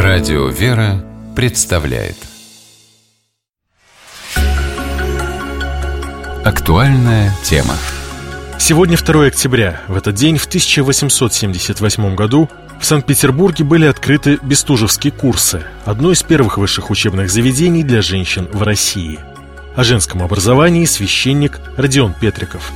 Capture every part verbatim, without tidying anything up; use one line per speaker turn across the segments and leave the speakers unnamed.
Радио «Вера» представляет актуальная тема.
Сегодня второе октября. В этот день, в тысяча восемьсот семьдесят восьмом году, в Санкт-Петербурге были открыты Бестужевские курсы, одно из первых высших учебных заведений для женщин в России. О женском образовании священник Родион Петриков.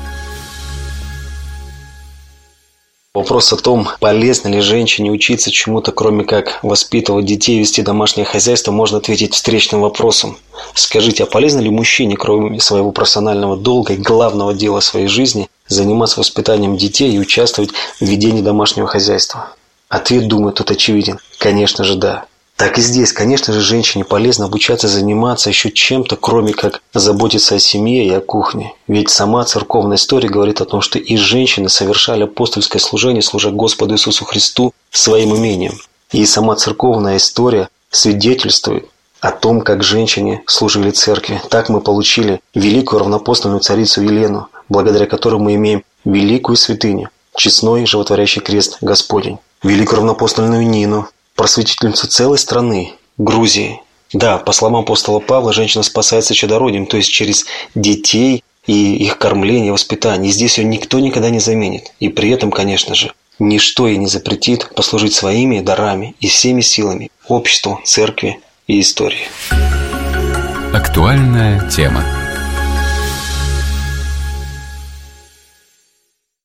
Вопрос о том, полезно ли женщине учиться чему-то, кроме как воспитывать детей и вести домашнее хозяйство, можно ответить встречным вопросом. Скажите, а полезно ли мужчине, кроме своего профессионального долга и главного дела своей жизни, заниматься воспитанием детей и участвовать в ведении домашнего хозяйства? Ответ, думаю, тут очевиден. Конечно же, да. Так и здесь, конечно же, женщине полезно обучаться заниматься еще чем-то, кроме как заботиться о семье и о кухне. Ведь сама церковная история говорит о том, что и женщины совершали апостольское служение, служа Господу Иисусу Христу своим умением. И сама церковная история свидетельствует о том, как женщине служили церкви. Так мы получили великую равноапостольную царицу Елену, благодаря которой мы имеем великую святыню, честной животворящий крест Господень. Великую равноапостольную Нину, просветительницу целой страны, Грузии. Да, по словам апостола Павла, женщина спасается чадородием, то есть через детей и их кормление, воспитание. И здесь ее никто никогда не заменит. И при этом, конечно же, ничто ей не запретит послужить своими дарами и всеми силами обществу, церкви и истории.
Актуальная тема.